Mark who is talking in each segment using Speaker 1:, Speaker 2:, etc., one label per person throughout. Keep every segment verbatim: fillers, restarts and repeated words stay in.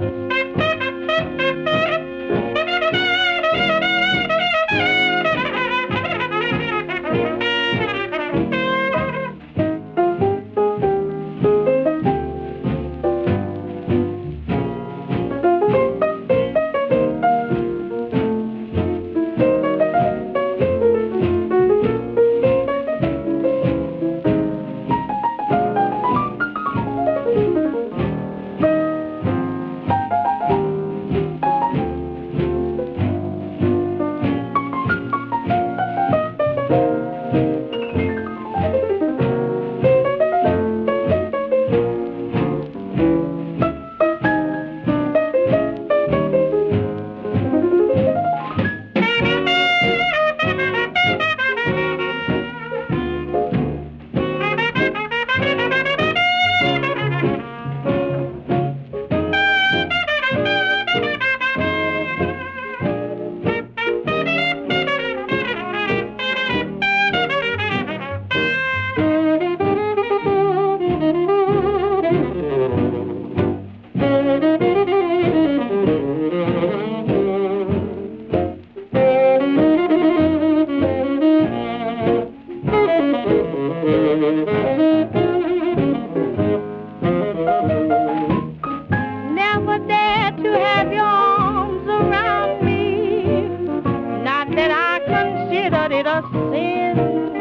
Speaker 1: Never dare to have your arms around me. Not that I considered it a sin,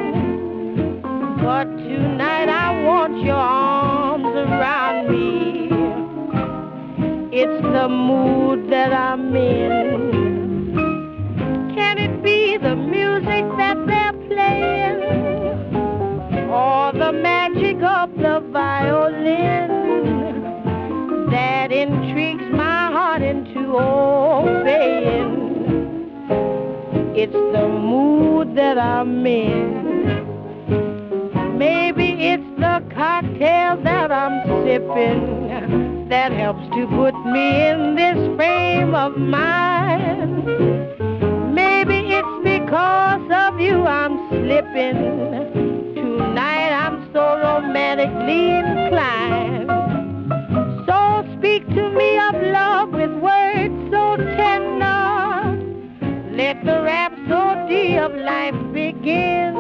Speaker 1: but tonight I want your arms around me. It's the mood that I'm in. Can it be the music that they're playing, or the magic of the violin that intrigues my heart into obeying? It's the mood that I'm in. Maybe it's the cocktail that I'm sipping that helps to put me in this frame of mind. Maybe it's because of you I'm slipping. Tonight I'm so romantically inclined. So speak to me of love with words so tender. Let the rhapsody of life begin.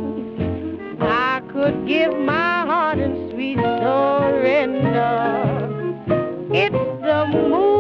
Speaker 1: I could give my heart in sweet surrender. It's the moon